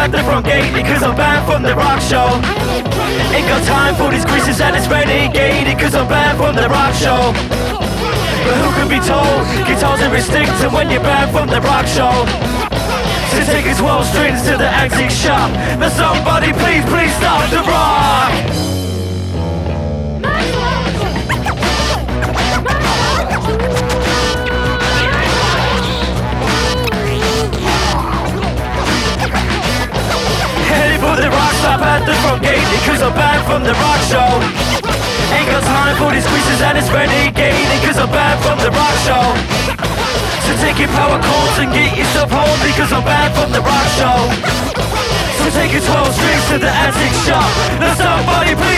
at the front gate because I'm banned from the rock show. Ain't got time for these creases and it's renegaded cause I'm banned from the rock show. But who can be told? Guitars are restricted when you're banned from the rock show. So take his 12 strings to the antique shop. Now somebody please, please stop the rock. Heading for the rock stop at the front gate because I'm banned from the rock show. Ain't got time for these creases and it's renegaded cause I'm banned from the rock show. So take your power chords and get yourself home because I'm banned from the rock show. So take your 12 strings to the antique shop. Now somebody please